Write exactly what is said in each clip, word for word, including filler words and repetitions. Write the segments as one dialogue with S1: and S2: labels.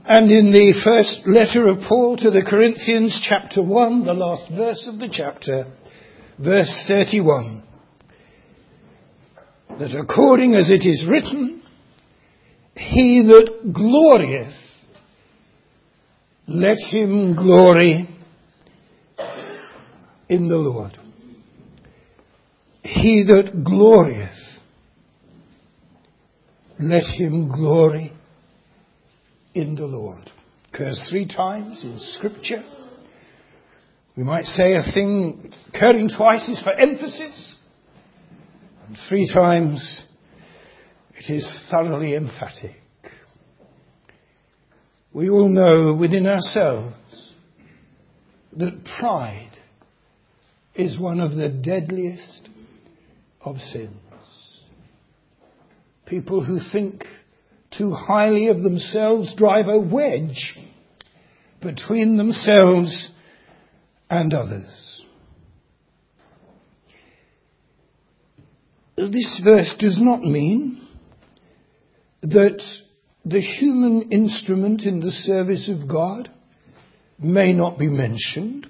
S1: And in the first letter of Paul to the Corinthians, chapter one, the last verse of the chapter, verse thirty-one, that according as it is written, he that glorieth, let him glory in the Lord. He that glorieth, let him glory in the Lord. Occurs three times in Scripture. We might say a thing occurring twice is for emphasis, and three times it is thoroughly emphatic. We all know within ourselves that pride is one of the deadliest of sins. People who think too highly of themselves drive a wedge between themselves and others. This verse does not mean that the human instrument in the service of God may not be mentioned.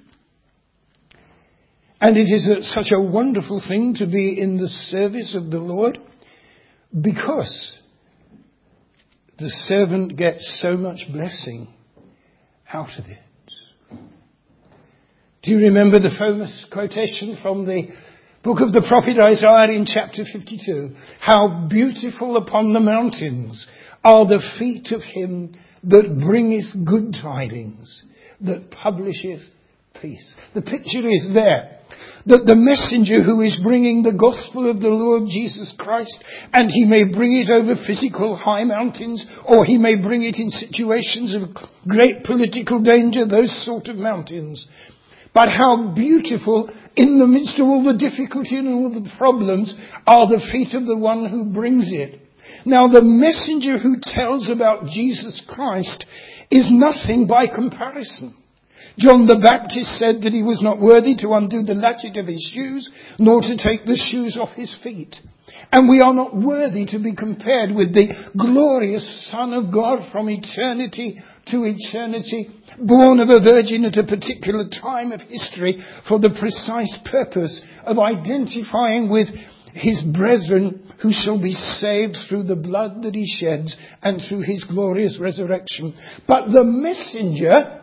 S1: And it is a, such a wonderful thing to be in the service of the Lord, because the servant gets so much blessing out of it. Do you remember the famous quotation from the book of the prophet Isaiah in chapter fifty-two? How beautiful upon the mountains are the feet of him that bringeth good tidings, that publisheth peace. The picture is there, that the messenger who is bringing the gospel of the Lord Jesus Christ, and he may bring it over physical high mountains, or he may bring it in situations of great political danger, those sort of mountains. But how beautiful in the midst of all the difficulty and all the problems are the feet of the one who brings it. Now, the messenger who tells about Jesus Christ is nothing by comparison. John the Baptist said that he was not worthy to undo the latchet of his shoes, nor to take the shoes off his feet. And we are not worthy to be compared with the glorious Son of God from eternity to eternity, born of a virgin at a particular time of history for the precise purpose of identifying with his brethren who shall be saved through the blood that he sheds and through his glorious resurrection. But the messenger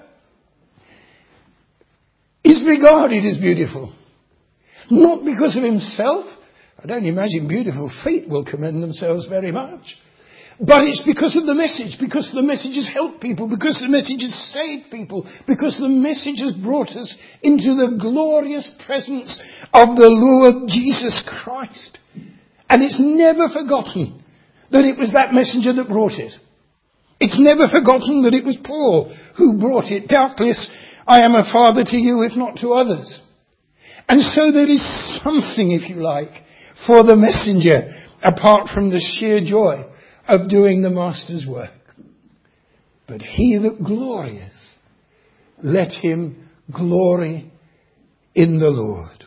S1: is regarded as beautiful. Not because of himself. I don't imagine beautiful feet will commend themselves very much. But it's because of the message, because the message has helped people, because the message has saved people, because the message has brought us into the glorious presence of the Lord Jesus Christ. And it's never forgotten that it was that messenger that brought it. It's never forgotten that it was Paul who brought it. Doubtless, I am a father to you, if not to others. And so there is something, if you like, for the messenger, apart from the sheer joy of doing the master's work. But he that glorieth, let him glory in the Lord.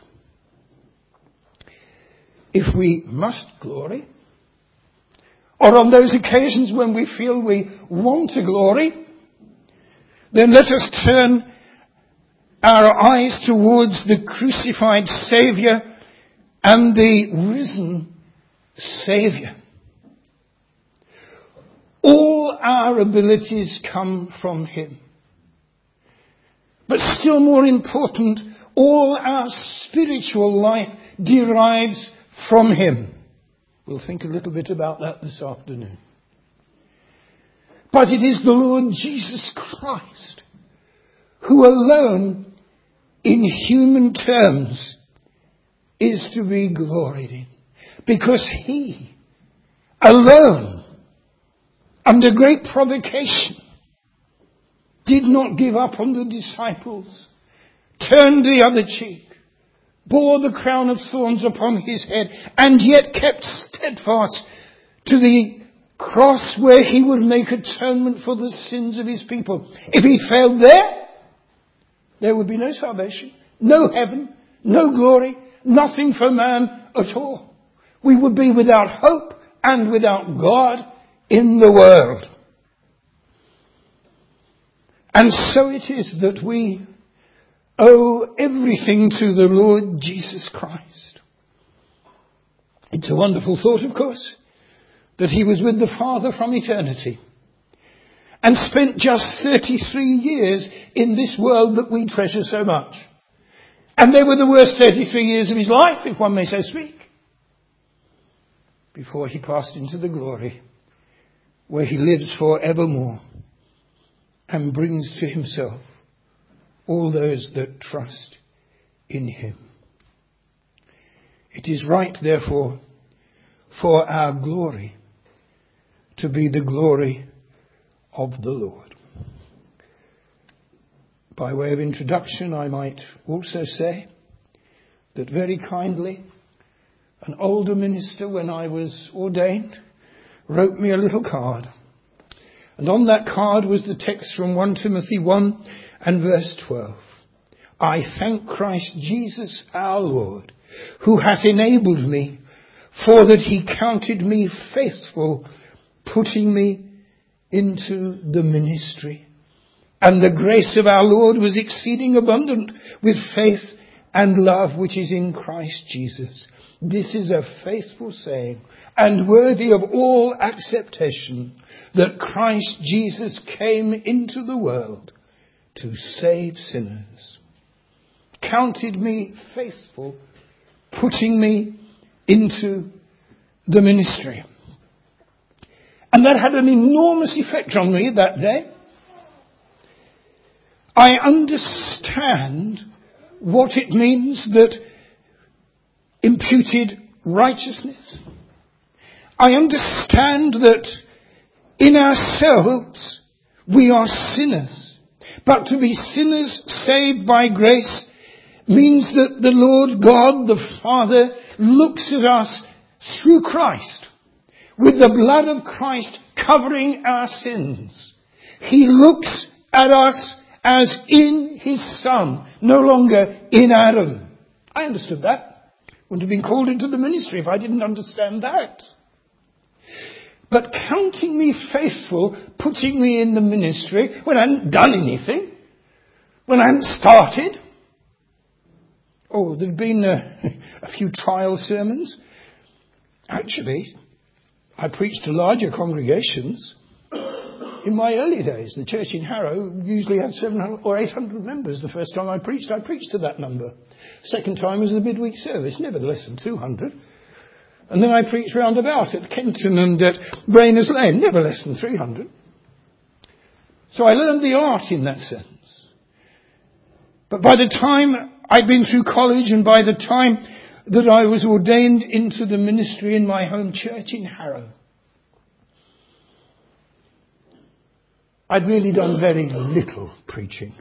S1: If we must glory, or on those occasions when we feel we want to glory, then let us turn our eyes towards the crucified Saviour and the risen Saviour. All our abilities come from him. But still more important, all our spiritual life derives from him. We'll think a little bit about that this afternoon. But it is the Lord Jesus Christ who alone, in human terms, is to be gloried in. Because he alone, under great provocation, did not give up on the disciples, turned the other cheek, bore the crown of thorns upon his head, and yet kept steadfast to the cross where he would make atonement for the sins of his people. If he failed there, there would be no salvation, no heaven, no glory, nothing for man at all. We would be without hope and without God in the world. And so it is that we owe everything to the Lord Jesus Christ. It's a wonderful thought, of course, that he was with the Father from eternity and spent just thirty-three years in this world that we treasure so much. And they were the worst thirty-three years of his life, if one may so speak, before he passed into the glory where he lives for evermore and brings to himself all those that trust in him. It is right, therefore, for our glory to be the glory of the Lord. By way of introduction, I might also say that very kindly, an older minister, when I was ordained, wrote me a little card. And on that card was the text from First Timothy one and verse twelve. I thank Christ Jesus our Lord, who hath enabled me, for that he counted me faithful, putting me into the ministry. And the grace of our Lord was exceeding abundant with faith and love which is in Christ Jesus. This is a faithful saying and worthy of all acceptation, that Christ Jesus came into the world to save sinners. Counted me faithful, putting me into the ministry. And that had an enormous effect on me that day. I understand what it means that imputed righteousness. I understand that in ourselves we are sinners. But to be sinners saved by grace means that the Lord God, the Father, looks at us through Christ, with the blood of Christ covering our sins. He looks at us as in his Son, no longer in Adam. I understood that. Wouldn't have been called into the ministry if I didn't understand that. But counting me faithful, putting me in the ministry when I hadn't done anything, when I hadn't started. Oh, there'd been a, a few trial sermons. Actually, I preached to larger congregations. In my early days, the church in Harrow usually had seven hundred or eight hundred members. The first time I preached, I preached to that number. Second time was the midweek service, never less than two hundred. And then I preached round about at Kenton and at Brainers Lane, never less than three hundred. So I learned the art in that sense. But by the time I'd been through college and by the time that I was ordained into the ministry in my home church in Harrow, I'd really done very little preaching.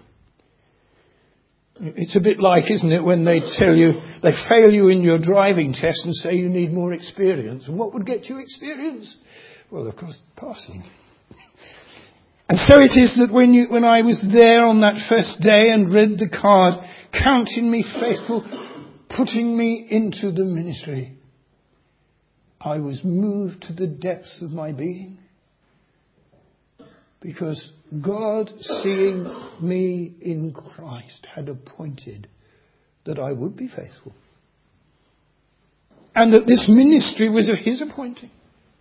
S1: It's a bit like, isn't it, when they tell you, they fail you in your driving test and say you need more experience. And what would get you experience? Well, of course, passing. And so it is that when you, when I was there on that first day and read the card, counting me faithful, putting me into the ministry, I was moved to the depths of my being. Because God, seeing me in Christ, had appointed that I would be faithful. And that this ministry was of his appointing.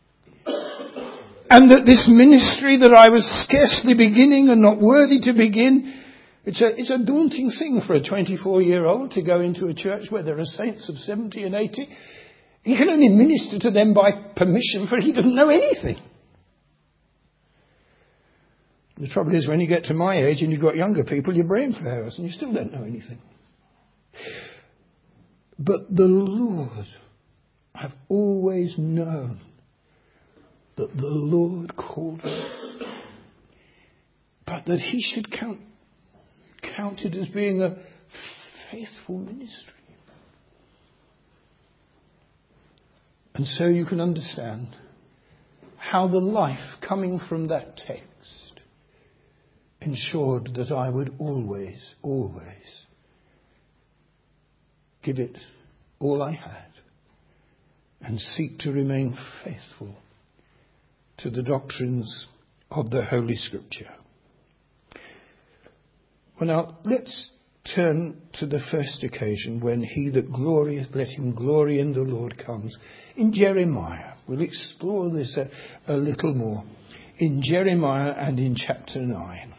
S1: And that this ministry that I was scarcely beginning and not worthy to begin, it's a, it's a daunting thing for a twenty-four-year-old to go into a church where there are saints of seventy and eighty. He can only minister to them by permission, for he doesn't know anything. The trouble is, when you get to my age and you've got younger people, your brain fails and you still don't know anything. But the Lord, I've always known that the Lord called me. But that he should count, count it as being a faithful ministry. And so you can understand how the life coming from that text ensured that I would always, always give it all I had and seek to remain faithful to the doctrines of the Holy Scripture. Well, now, let's turn to the first occasion when he that glorieth, let him glory in the Lord, comes. In Jeremiah. We'll explore this a, a little more. In Jeremiah and in chapter nine.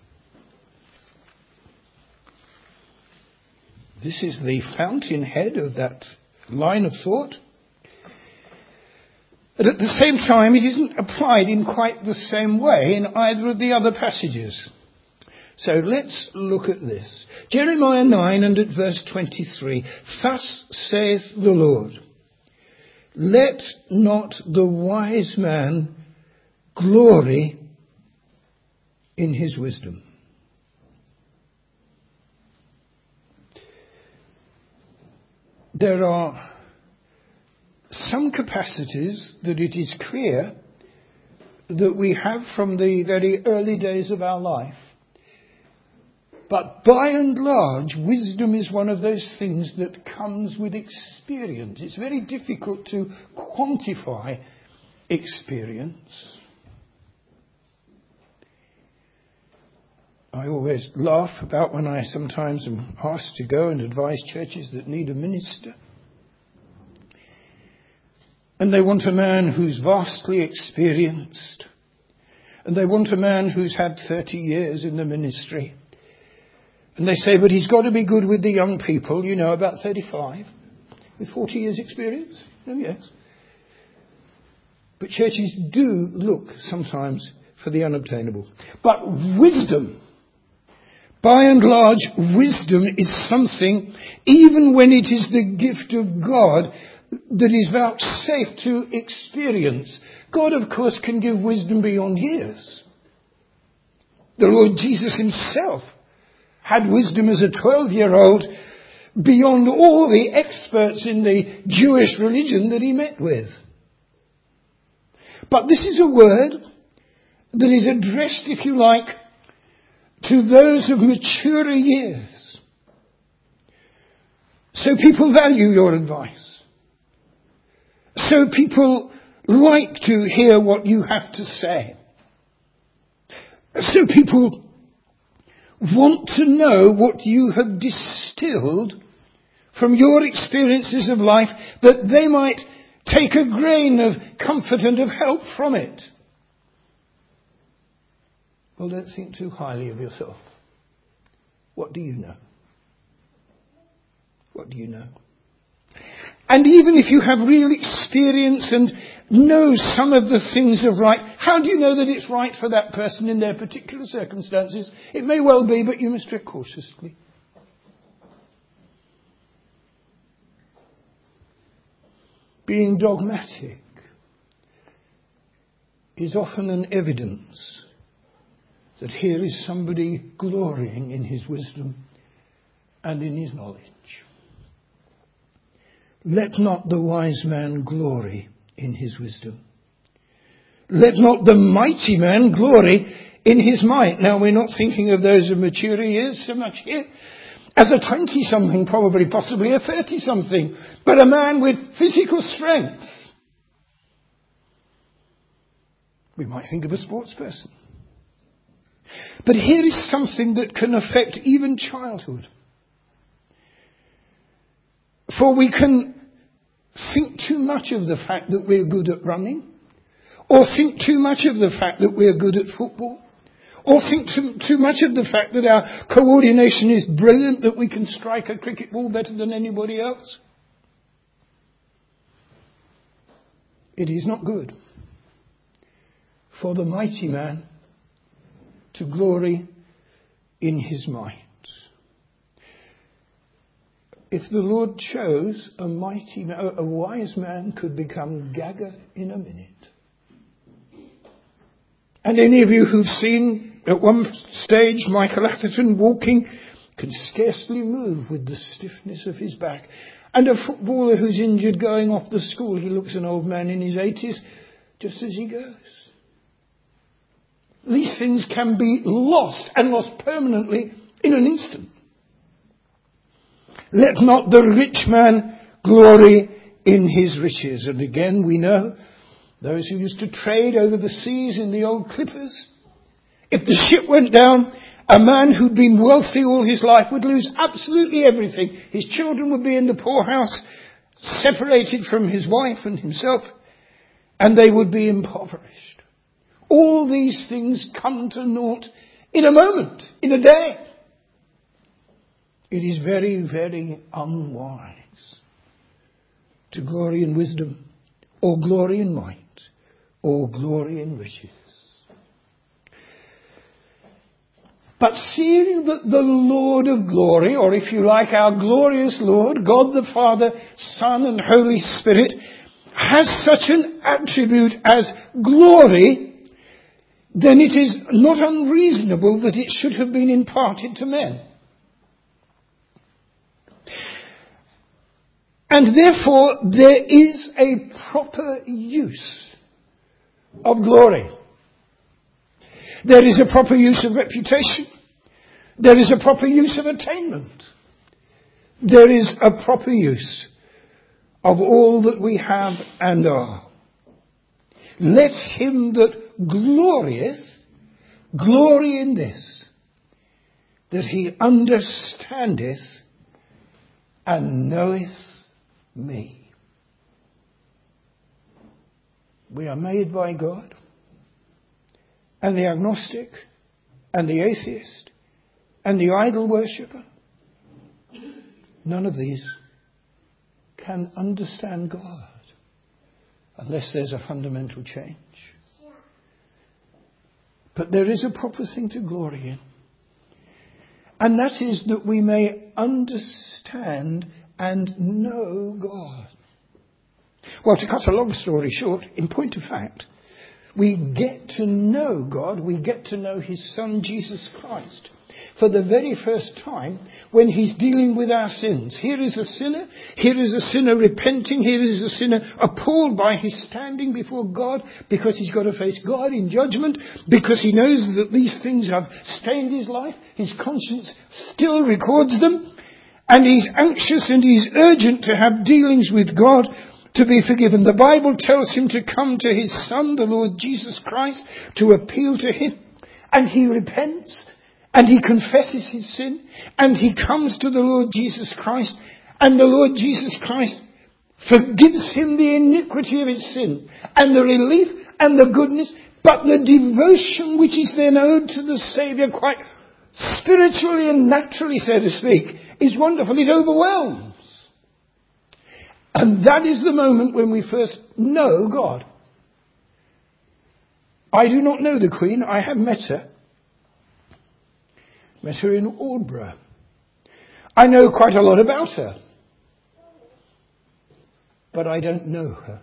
S1: This is the fountainhead of that line of thought. But at the same time, it isn't applied in quite the same way in either of the other passages. So let's look at this. Jeremiah nine and at verse twenty-three. Thus saith the Lord, let not the wise man glory in his wisdom. There are some capacities that it is clear that we have from the very early days of our life. But by and large, wisdom is one of those things that comes with experience. It's very difficult to quantify experience. I always laugh about when I sometimes am asked to go and advise churches that need a minister. And they want a man who's vastly experienced. And they want a man who's had thirty years in the ministry. And they say, but he's got to be good with the young people, you know, about thirty-five, with forty years experience. Oh, yes. But churches do look sometimes for the unobtainable. But wisdom, by and large, wisdom is something, even when it is the gift of God, that is vouchsafed to experience. God, of course, can give wisdom beyond years. The Lord Jesus himself had wisdom as a twelve-year-old beyond all the experts in the Jewish religion that he met with. But this is a word that is addressed, if you like, to those of maturer years. So people value your advice. So people like to hear what you have to say. So people want to know what you have distilled from your experiences of life, that they might take a grain of comfort and of help from it. Well, don't think too highly of yourself. What do you know? What do you know? And even if you have real experience and know some of the things of right, how do you know that it's right for that person in their particular circumstances? It may well be, but you must tread cautiously. Being dogmatic is often an evidence that here is somebody glorying in his wisdom and in his knowledge. Let not the wise man glory in his wisdom. Let not the mighty man glory in his might. Now, we're not thinking of those of mature years so much here. As a twenty-something, probably, possibly a thirty-something. But a man with physical strength. We might think of a sports person. But here is something that can affect even childhood. For we can think too much of the fact that we're good at running, or think too much of the fact that we're good at football, or think too, too much of the fact that our coordination is brilliant, that we can strike a cricket ball better than anybody else. It is not good for the mighty man to glory in his might. If the Lord chose, a mighty, a wise man could become Gagger in a minute. And any of you who've seen at one stage Michael Atherton walking can scarcely move with the stiffness of his back. And a footballer who's injured going off the school, he looks an old man in his eighties just as he goes. These things can be lost, and lost permanently in an instant. Let not the rich man glory in his riches. And again, we know those who used to trade over the seas in the old clippers. If the ship went down A man who'd been wealthy all his life would lose absolutely everything. His children would be in the poorhouse, separated from his wife and himself, and they would be impoverished. All these things come to naught in a moment, in a day. It is very, very unwise to glory in wisdom, or glory in might, or glory in riches. But seeing that the Lord of glory, or if you like, our glorious Lord, God the Father, Son and Holy Spirit, has such an attribute as glory, then it is not unreasonable that it should have been imparted to men. And therefore, there is a proper use of glory. There is a proper use of reputation. There is a proper use of attainment. There is a proper use of all that we have and are. Let him that glorieth glory in this, that he understandeth and knoweth me. We are made by God. And the agnostic, and the atheist, and the idol worshipper, none of these can understand God unless there's a fundamental change. But there is a proper thing to glory in. And that is that we may understand and know God. Well, to cut a long story short, in point of fact, we get to know God, we get to know his Son, Jesus Christ, for the very first time when he's dealing with our sins. Here is a sinner, here is a sinner repenting, here is a sinner appalled by his standing before God because he's got to face God in judgment, because he knows that these things have stained his life, his conscience still records them, and he's anxious and he's urgent to have dealings with God, to be forgiven. The Bible tells him to come to his Son, the Lord Jesus Christ, to appeal to him. And he repents, and he confesses his sin, and he comes to the Lord Jesus Christ, and the Lord Jesus Christ forgives him the iniquity of his sin, and the relief and the goodness, but the devotion which is then owed to the Saviour, quite spiritually and naturally, so to speak, is wonderful. It overwhelms. And that is the moment when we first know God. I do not know the Queen. I have met her. Met her in Aldborough. I know quite a lot about her. But I don't know her.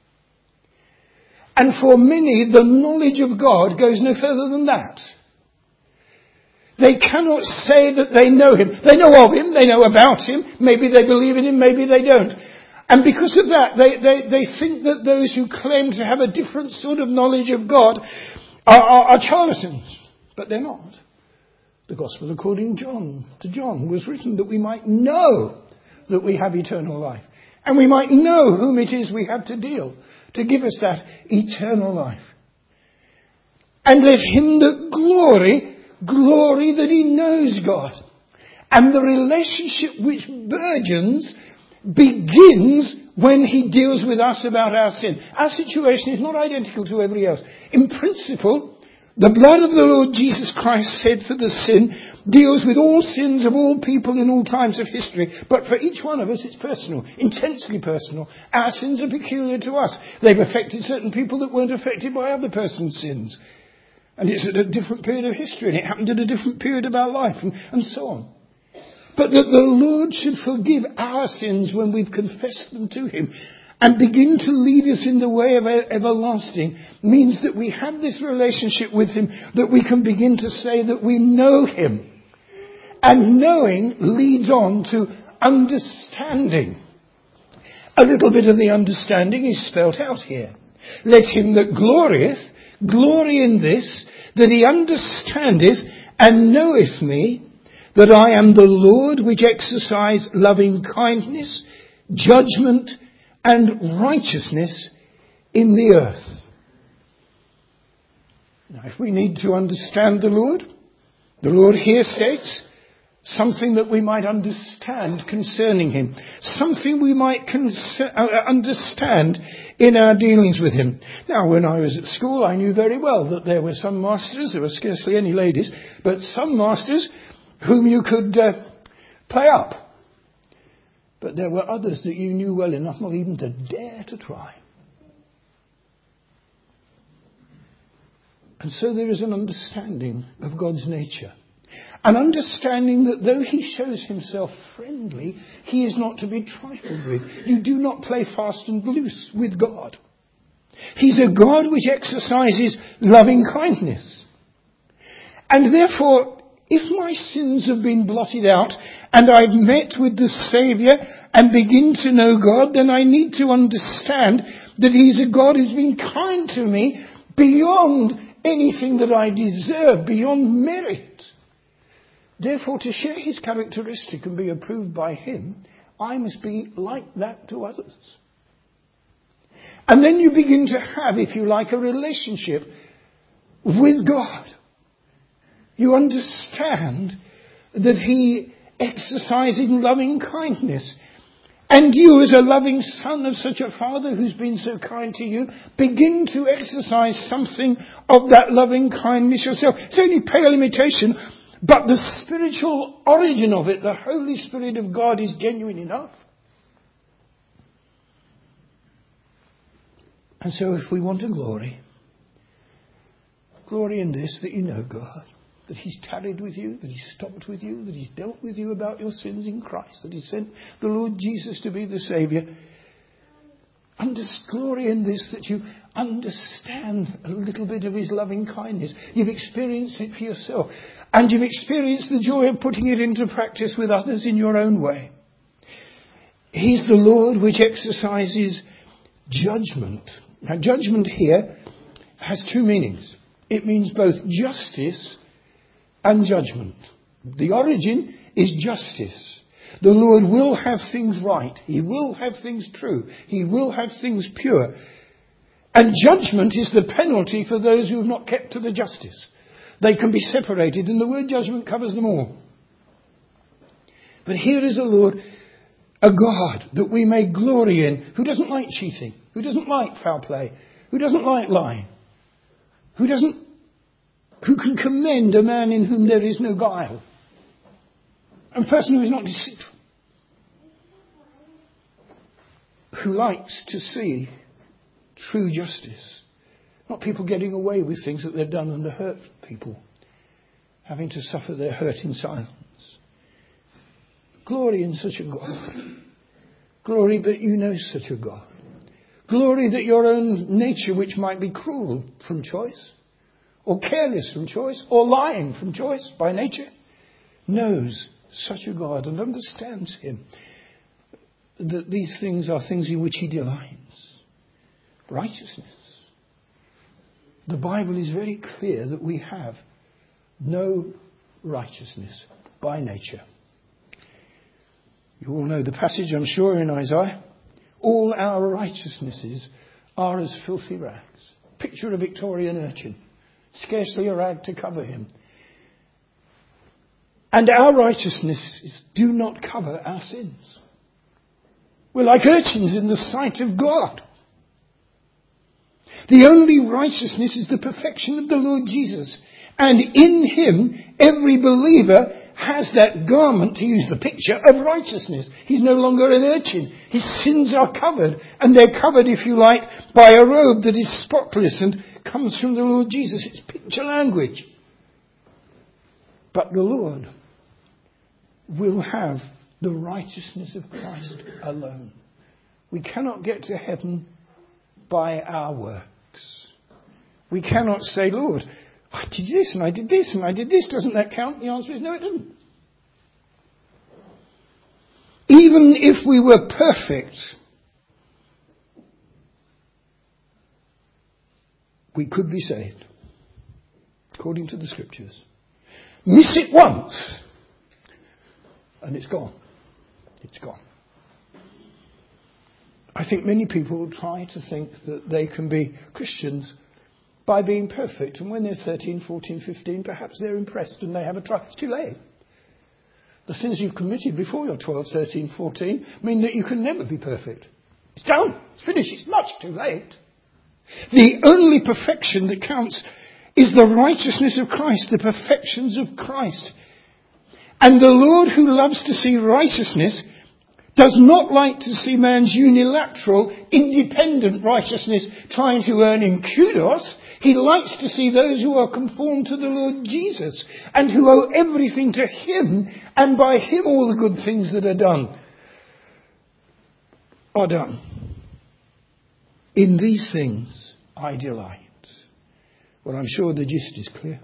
S1: And for many, the knowledge of God goes no further than that. They cannot say that they know him. They know of him. They know about him. Maybe they believe in him. Maybe they don't. And because of that, they, they, they think that those who claim to have a different sort of knowledge of God are, are, are charlatans. But they're not. The Gospel according John, to John was written that we might know that we have eternal life. And we might know whom it is we have to deal to give us that eternal life. And let him that glory, glory that he knows God. And the relationship which burgeons begins when he deals with us about our sin. Our situation is not identical to everybody else. In principle, the blood of the Lord Jesus Christ shed for the sin deals with all sins of all people in all times of history. But for each one of us, it's personal, intensely personal. Our sins are peculiar to us. They've affected certain people that weren't affected by other person's sins. And it's at a different period of history, and it happened at a different period of our life, and, and so on. But that the Lord should forgive our sins when we've confessed them to him and begin to lead us in the way of everlasting means that we have this relationship with him, that we can begin to say that we know him. And knowing leads on to understanding. A little bit of the understanding is spelt out here. Let him that glorieth, glory in this, that he understandeth and knoweth me, that I am the Lord which exercise loving kindness, judgment, and righteousness in the earth. Now, if we need to understand the Lord, The Lord here states something that we might understand concerning him. Something we might cons- uh, understand in our dealings with him. Now, when I was at school, I knew very well that there were some masters, there were scarcely any ladies, but some masters whom you could uh, play up. But there were others that you knew well enough not even to dare to try. And so there is an understanding of God's nature. An understanding that though he shows himself friendly, he is not to be trifled with. You do not play fast and loose with God. He's a God which exercises loving kindness. And therefore, if my sins have been blotted out and I've met with the Saviour and begin to know God, then I need to understand that he's a God who's been kind to me beyond anything that I deserve, beyond merit. Therefore, to share his characteristic and be approved by him, I must be like that to others. And then you begin to have, if you like, a relationship with God. You understand that he exercises loving kindness. And you, as a loving son of such a father who's been so kind to you, begin to exercise something of that loving kindness yourself. It's only pale imitation, but the spiritual origin of it, the Holy Spirit of God, is genuine enough. And so if we want a glory, glory in this, that you know God, that he's tarried with you, that he's stopped with you, that he's dealt with you about your sins in Christ, that he sent the Lord Jesus to be the Saviour. And there's glory in this, that you understand a little bit of his loving kindness. You've experienced it for yourself. And you've experienced the joy of putting it into practice with others in your own way. He's the Lord which exercises judgment. Now, judgment here has two meanings. It means both justice and judgment. The origin is justice. The Lord will have things right. He will have things true. He will have things pure. And judgment is the penalty for those who have not kept to the justice. They can be separated, and the word judgment covers them all. But here is a Lord, a God that we may glory in, who doesn't like cheating, who doesn't like foul play, who doesn't like lying, who doesn't Who can commend a man in whom there is no guile? A person who is not deceitful. Who likes to see true justice. Not people getting away with things that they've done and to hurt people. Having to suffer their hurt in silence. Glory in such a God. Glory that you know such a God. Glory that your own nature, which might be cruel from choice, or careless from choice, or lying from choice by nature, knows such a God and understands him. That these things are things in which he delights. Righteousness. The Bible is very clear that we have no righteousness by nature. You all know the passage, I'm sure, in Isaiah. All our righteousnesses are as filthy rags. Picture a Victorian urchin. Scarcely a rag to cover him. And our righteousnesses do not cover our sins. We're like urchins in the sight of God. The only righteousness is the perfection of the Lord Jesus. And in him, every believer has that garment, to use the picture, of righteousness. He's no longer an urchin. His sins are covered. And they're covered, if you like, by a robe that is spotless and comes from the Lord Jesus. It's picture language. But the Lord will have the righteousness of Christ alone. We cannot get to heaven by our works. We cannot say, Lord, I did this and I did this and I did this. Doesn't that count? The answer is no, it doesn't. Even if we were perfect, we could be saved, according to the Scriptures. Miss it once, and it's gone. It's gone. I think many people try to think that they can be Christians by being perfect. And when they're thirteen, fourteen, fifteen, perhaps they're impressed and they have a try. It's too late. The sins you've committed before you're twelve, thirteen, fourteen mean that you can never be perfect. It's done. It's finished. It's much too late. The only perfection that counts is the righteousness of Christ, the perfections of Christ. And the Lord, who loves to see righteousness, does not like to see man's unilateral, independent righteousness trying to earn him kudos. He likes to see those who are conformed to the Lord Jesus and who owe everything to him, and by him all the good things that are done are done. In these things I delight. Well, I'm sure the gist is clear.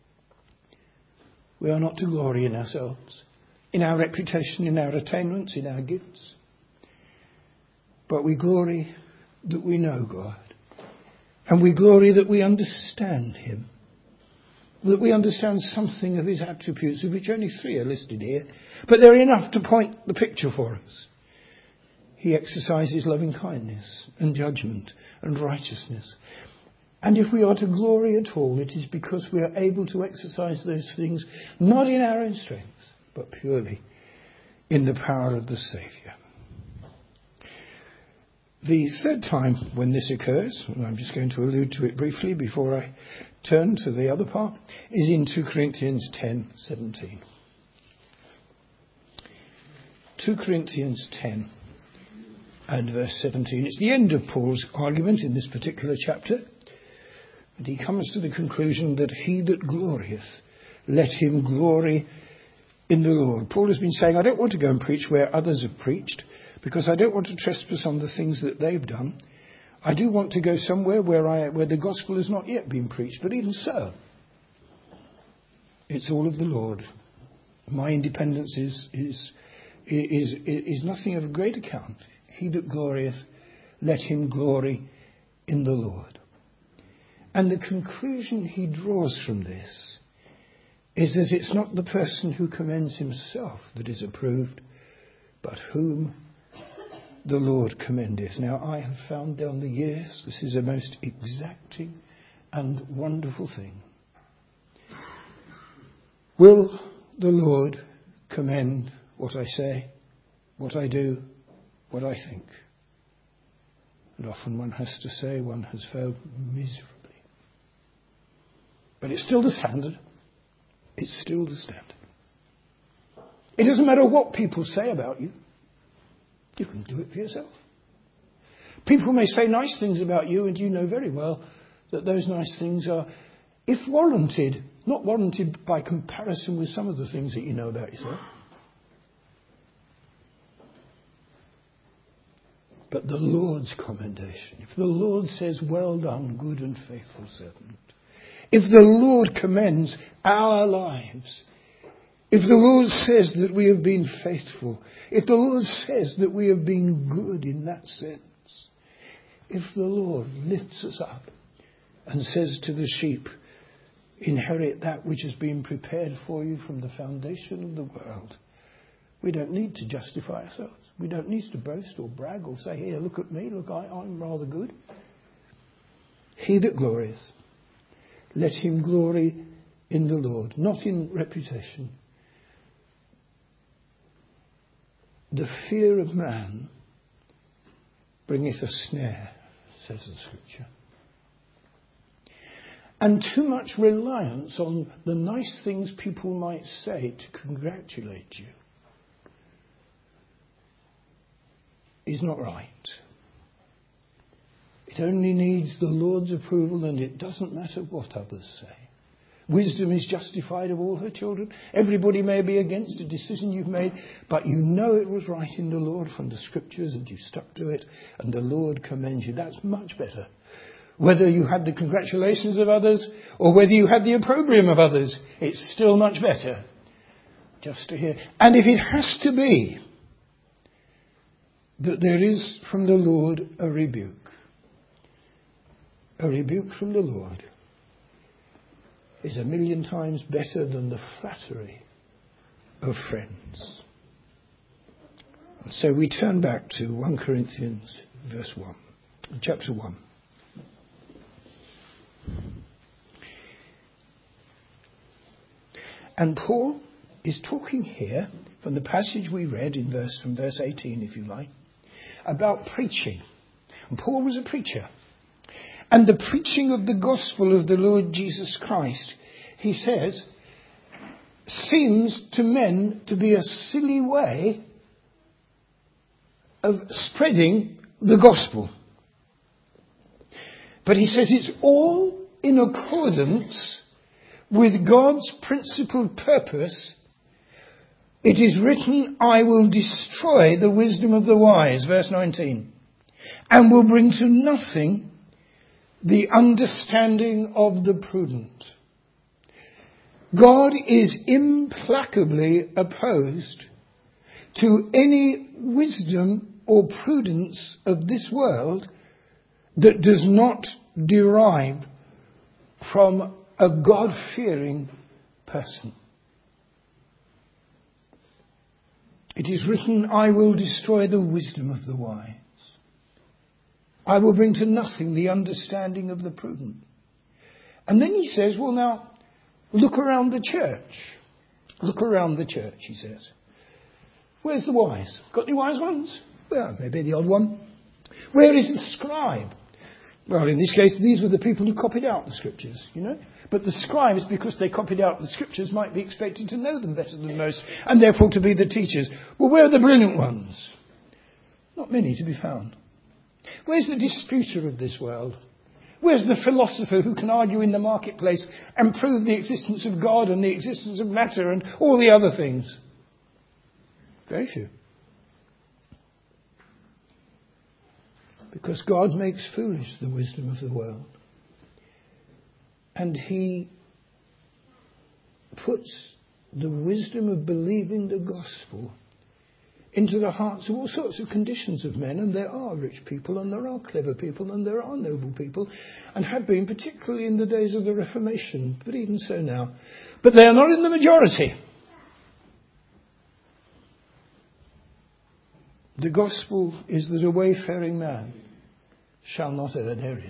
S1: We are not to glory in ourselves, in our reputation, in our attainments, in our gifts. But we glory that we know God. And we glory that we understand him. That we understand something of his attributes, of which only three are listed here. But they're enough to point the picture for us. He exercises loving kindness and judgment and righteousness. And if we are to glory at all, it is because we are able to exercise those things not in our own strength, but purely in the power of the Saviour. The third time when this occurs, and I'm just going to allude to it briefly before I turn to the other part, is in two Corinthians ten seventeen. two Corinthians ten and verse seventeen. It's the end of Paul's argument in this particular chapter. And he comes to the conclusion that he that glorieth, let him glory in the Lord. Paul has been saying, I don't want to go and preach where others have preached, because I don't want to trespass on the things that they've done. I do want to go somewhere where I where the gospel has not yet been preached. But even so, it's all of the Lord. My independence is is is is nothing of great account. He that glorieth, let him glory in the Lord. And the conclusion he draws from this is that it's not the person who commends himself that is approved, but whom the Lord commendeth. Now, I have found down the years this is a most exacting and wonderful thing. Will the Lord commend what I say, what I do, what I think? And often one has to say one has failed miserably. But it's still the standard. It's still the standard. It doesn't matter what people say about you. You can do it for yourself. People may say nice things about you, and you know very well that those nice things are, if warranted, not warranted by comparison with some of the things that you know about yourself. But the Lord's commendation, if the Lord says, well done, good and faithful servant, if the Lord commends our lives, if the Lord says that we have been faithful, if the Lord says that we have been good in that sense, if the Lord lifts us up and says to the sheep, inherit that which has been prepared for you from the foundation of the world, we don't need to justify ourselves. We don't need to boast or brag or say, here, look at me, look, I, I'm rather good. He that glorieth, let him glory in the Lord, not in reputation. The fear of man bringeth a snare, says the Scripture. And too much reliance on the nice things people might say to congratulate you is not right. It only needs the Lord's approval, and it doesn't matter what others say. Wisdom is justified of all her children. Everybody may be against a decision you've made, but you know it was right in the Lord from the Scriptures, and you stuck to it, and the Lord commends you. That's much better. Whether you had the congratulations of others or whether you had the opprobrium of others, it's still much better just to hear. And if it has to be that there is from the Lord a rebuke, a rebuke from the Lord is a million times better than the flattery of friends. So we turn back to First Corinthians verse one, chapter one. And Paul is talking here, from the passage we read in verse from verse eighteen, if you like, about preaching. And Paul was a preacher. And the preaching of the gospel of the Lord Jesus Christ, he says, seems to men to be a silly way of spreading the gospel. But he says it's all in accordance with God's principled purpose. It is written, I will destroy the wisdom of the wise, verse nineteen, and will bring to nothing the understanding of the prudent. God is implacably opposed to any wisdom or prudence of this world that does not derive from a God-fearing person. It is written, I will destroy the wisdom of the wise. I will bring to nothing the understanding of the prudent. And then he says, well now, look around the church. Look around the church, he says. Where's the wise? Got any wise ones? Well, maybe the odd one. Where is the scribe? Well, in this case, these were the people who copied out the scriptures, you know. But the scribes, because they copied out the scriptures, might be expected to know them better than most, and therefore to be the teachers. Well, where are the brilliant ones? Not many to be found. Where's the disputer of this world? Where's the philosopher who can argue in the marketplace and prove the existence of God and the existence of matter and all the other things? Very few. Because God makes foolish the wisdom of the world. And he puts the wisdom of believing the gospel into the hearts of all sorts of conditions of men. And there are rich people, and there are clever people, and there are noble people, and have been, particularly in the days of the Reformation, but even so now. But they are not in the majority. The gospel is that a wayfaring man shall not err therein.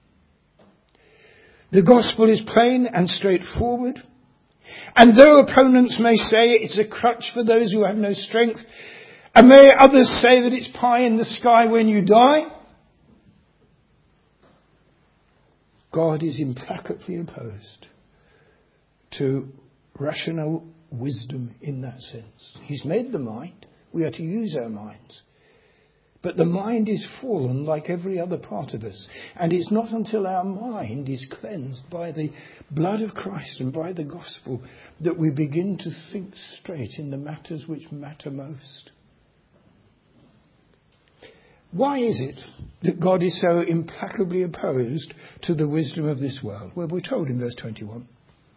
S1: The gospel is plain and straightforward. And though opponents may say it's a crutch for those who have no strength, and may others say that it's pie in the sky when you die, God is implacably opposed to rational wisdom in that sense. He's made the mind. We are to use our minds. But the mind is fallen like every other part of us. And it's not until our mind is cleansed by the blood of Christ and by the gospel that we begin to think straight in the matters which matter most. Why is it that God is so implacably opposed to the wisdom of this world? Well, we're told in verse twenty-one.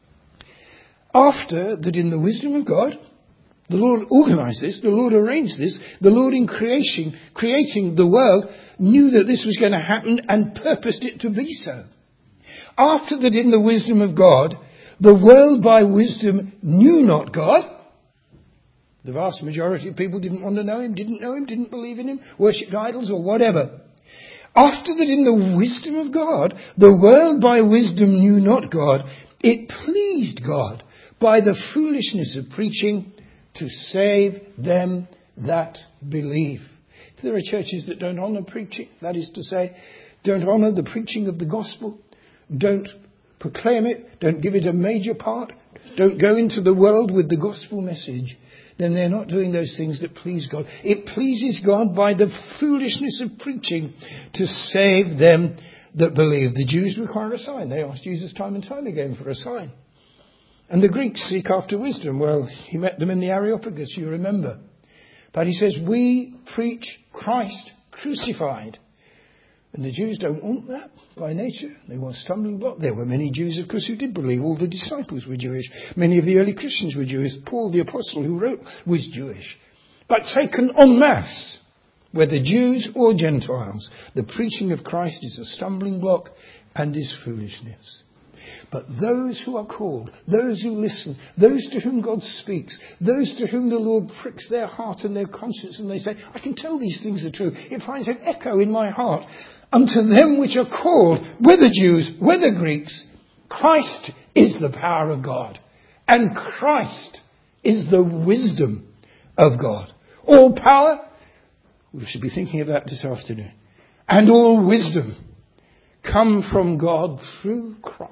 S1: After that in the wisdom of God, the Lord organised this, the Lord arranged this, the Lord in creation, creating the world, knew that this was going to happen and purposed it to be so. After that in the wisdom of God, the world by wisdom knew not God. The vast majority of people didn't want to know him, didn't know him, didn't believe in him, worshipped idols or whatever. After that in the wisdom of God, the world by wisdom knew not God. It pleased God by the foolishness of preaching to save them that believe. If there are churches that don't honour preaching, that is to say, don't honour the preaching of the gospel, don't proclaim it, don't give it a major part, don't go into the world with the gospel message, then they're not doing those things that please God. It pleases God by the foolishness of preaching to save them that believe. The Jews require a sign. They ask Jesus time and time again for a sign. And the Greeks seek after wisdom. Well, he met them in the Areopagus, you remember. But he says, we preach Christ crucified. And the Jews don't want that by nature. They want a stumbling block. There were many Jews, of course, who did believe. All the disciples were Jewish. Many of the early Christians were Jewish. Paul, the apostle who wrote, was Jewish. But taken en masse, whether Jews or Gentiles, the preaching of Christ is a stumbling block and is foolishness. But those who are called, those who listen, those to whom God speaks, those to whom the Lord pricks their heart and their conscience, and they say, I can tell these things are true. It finds an echo in my heart. Unto them which are called, whether Jews, whether Greeks, Christ is the power of God And Christ is the wisdom of God. All power, we should be thinking about this afternoon, and all wisdom come from God through Christ.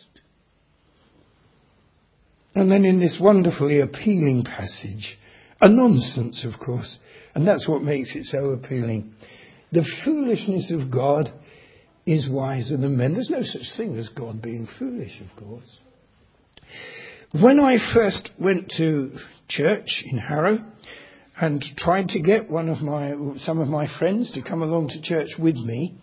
S1: And then in this wonderfully appealing passage, a nonsense, of course, and that's what makes it so appealing. The foolishness of God is wiser than men. There's no such thing as God being foolish, of course. When I first went to church in Harrow and tried to get one of my, some of my friends to come along to church with me,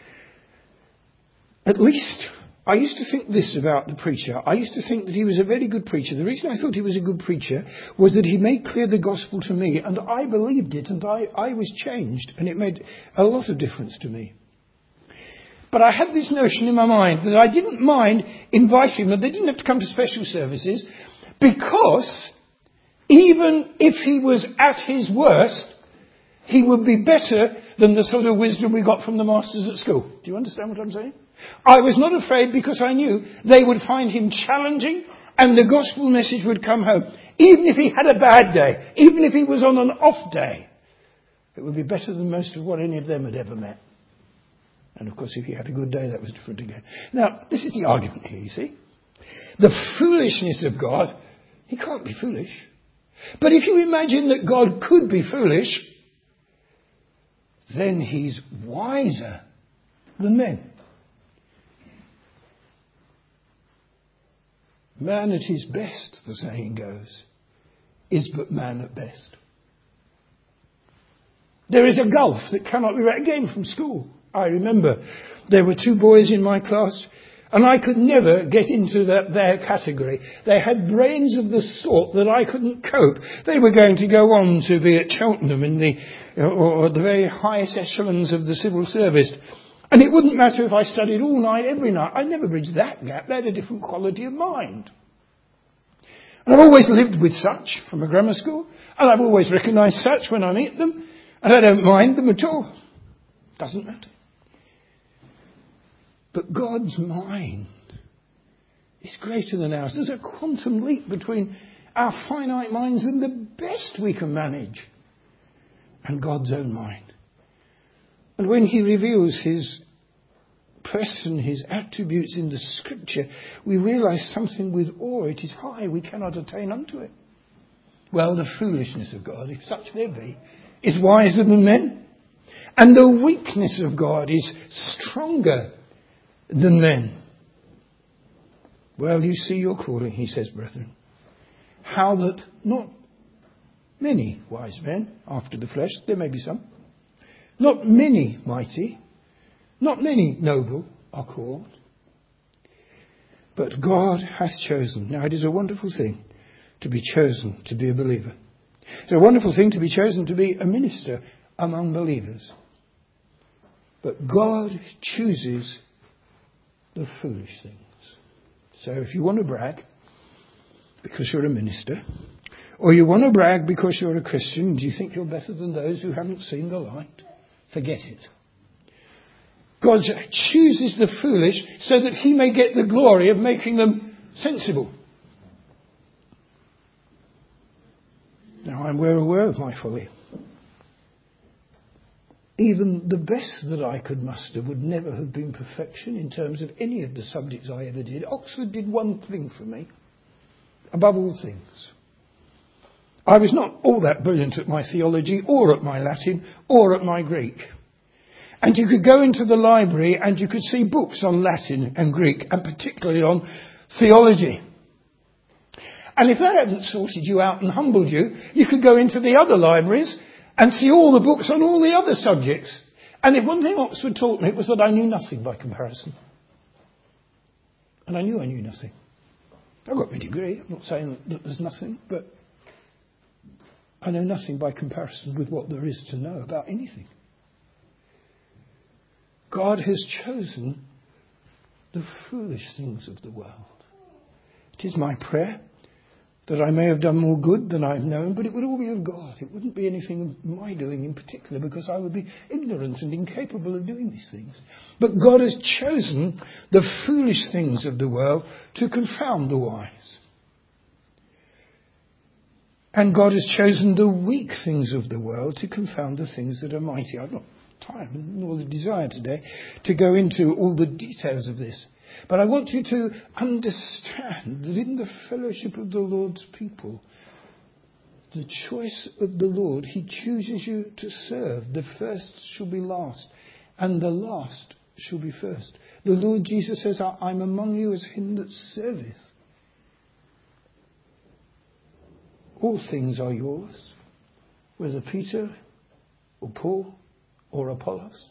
S1: at least I used to think this about the preacher. I used to think that he was a very good preacher. The reason I thought he was a good preacher was that he made clear the gospel to me, and I believed it, and I, I was changed, and it made a lot of difference to me. But I had this notion in my mind that I didn't mind inviting them. They didn't have to come to special services, because even if he was at his worst, he would be better than the sort of wisdom we got from the masters at school. Do you understand what I'm saying? I was not afraid, because I knew they would find him challenging and the gospel message would come home. Even if he had a bad day, even if he was on an off day, it would be better than most of what any of them had ever met. And of course, if he had a good day, that was different again. Now, this is the argument here, you see. The foolishness of God, he can't be foolish. But if you imagine that God could be foolish, then he's wiser than men. Man at his best, the saying goes, is but man at best. There is a gulf that cannot be read. Again, from school, I remember there were two boys in my class, and I could never get into that, their category. They had brains of the sort that I couldn't cope. They were going to go on to be at Cheltenham in the, or, or the very highest echelons of the civil service. And it wouldn't matter if I studied all night, every night. I never bridged that gap. They had a different quality of mind. And I've always lived with such from a grammar school. And I've always recognised such when I meet them. And I don't mind them at all. Doesn't matter. But God's mind is greater than ours. There's a quantum leap between our finite minds and the best we can manage and God's own mind. And when he reveals his person, his attributes in the scripture, we realise something with awe. It is high, we cannot attain unto it. Well, the foolishness of God, if such there be, is wiser than men. And the weakness of God is stronger than men. Well, you see your calling, he says, brethren. How that not many wise men after the flesh, there may be some, not many mighty, not many noble are called, but God hath chosen. Now, it is a wonderful thing to be chosen to be a believer. It's a wonderful thing to be chosen to be a minister among believers. But God chooses the foolish things. So if you want to brag because you're a minister, or you want to brag because you're a Christian, do you think you're better than those who haven't seen the light? Forget it. God chooses the foolish so that he may get the glory of making them sensible. Now, I'm well aware of my folly. Even the best that I could muster would never have been perfection in terms of any of the subjects I ever did. Oxford did one thing for me, above all things. I was not all that brilliant at my theology, or at my Latin, or at my Greek. And you could go into the library and you could see books on Latin and Greek, and particularly on theology. And if that hadn't sorted you out and humbled you, you could go into the other libraries and see all the books on all the other subjects. And if one thing Oxford taught me, it was that I knew nothing by comparison. And I knew I knew nothing. I got my degree. I'm not saying that there's nothing, but I know nothing by comparison with what there is to know about anything. God has chosen the foolish things of the world. It is my prayer that I may have done more good than I've known, but it would all be of God. It wouldn't be anything of my doing in particular, because I would be ignorant and incapable of doing these things. But God has chosen the foolish things of the world to confound the wise. And God has chosen the weak things of the world to confound the things that are mighty. I've not time nor the desire today to go into all the details of this. But I want you to understand that in the fellowship of the Lord's people, the choice of the Lord, he chooses you to serve. The first shall be last, and the last shall be first. The Lord Jesus says, I'm among you as him that serveth. All things are yours, whether Peter or Paul or Apollos.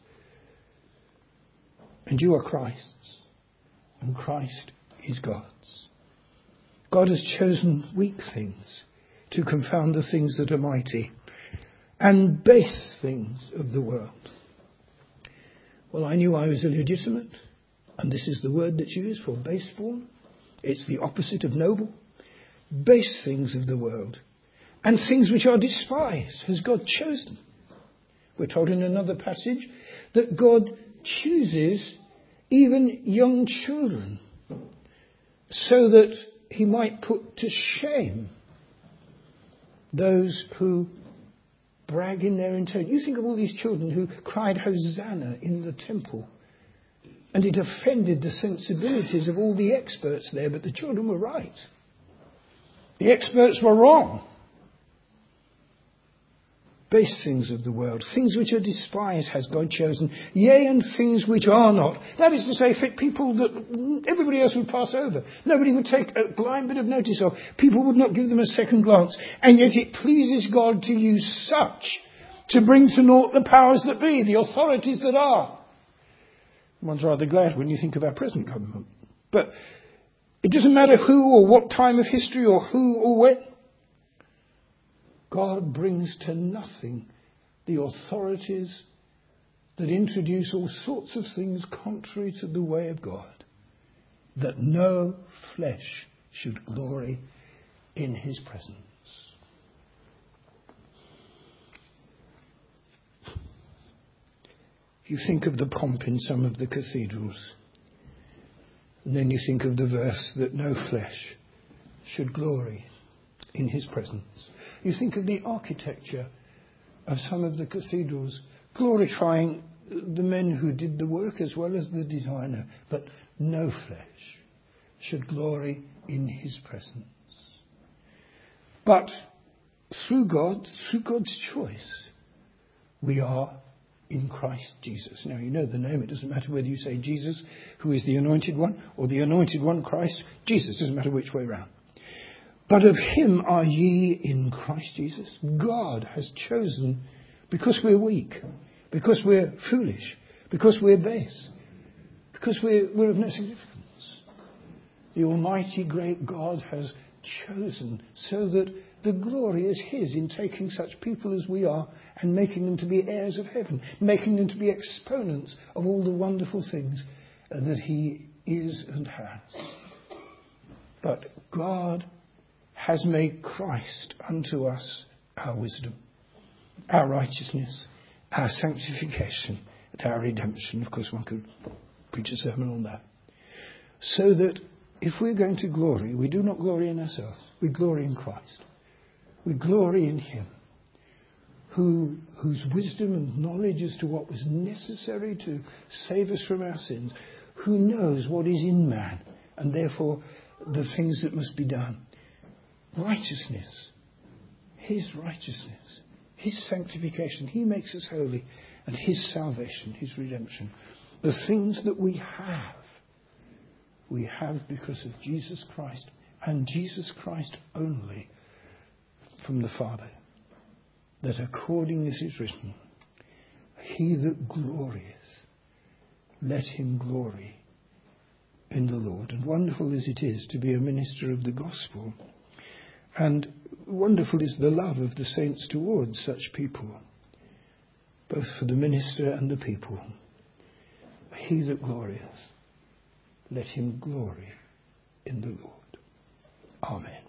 S1: And you are Christ's, and Christ is God's. God has chosen weak things to confound the things that are mighty, and base things of the world. Well, I knew I was illegitimate, and this is the word that's used for base-born. It's the opposite of noble. Base things of the world, and things which are despised has God chosen. We're told in another passage that God chooses even young children so that he might put to shame those who brag in their intent. You think of all these children who cried Hosanna in the temple, and it offended the sensibilities of all the experts there, but the children were right. The experts were wrong. Base things of the world, things which are despised has God chosen, yea, and things which are not. That is to say, fit people that everybody else would pass over. Nobody would take a blind bit of notice of. People would not give them a second glance. And yet it pleases God to use such to bring to naught the powers that be, the authorities that are. One's rather glad when you think of our present government. But it doesn't matter who or what time of history or who or when. God brings to nothing the authorities that introduce all sorts of things contrary to the way of God, that no flesh should glory in his presence. You think of the pomp in some of the cathedrals, and then you think of the verse that no flesh should glory in his presence. You think of the architecture of some of the cathedrals, glorifying the men who did the work as well as the designer. But no flesh should glory in his presence. But through God, through God's choice, we are in Christ Jesus. Now, you know the name. It doesn't matter whether you say Jesus, who is the anointed one, or the anointed one, Christ. Jesus, doesn't matter which way round. But of him are ye in Christ Jesus. God has chosen, because we're weak, because we're foolish, because we're base, because we're, we're of no significance. The Almighty great God has chosen so that the glory is his in taking such people as we are and making them to be heirs of heaven, making them to be exponents of all the wonderful things that he is and has. But God has made Christ unto us our wisdom, our righteousness, our sanctification, and our redemption. Of course, one could preach a sermon on that. So that if we're going to glory, we do not glory in ourselves. We glory in Christ. We glory in him, who, whose wisdom and knowledge as to what was necessary to save us from our sins, who knows what is in man, and therefore the things that must be done. Righteousness, his righteousness, his sanctification, he makes us holy, and his salvation, his redemption. The things that we have, we have because of Jesus Christ, and Jesus Christ only, from the Father, that according as is written, he that glorieth, let him glory in the Lord. And wonderful as it is to be a minister of the gospel, and wonderful is the love of the saints towards such people, both for the minister and the people. He that glorieth, let him glory in the Lord. Amen.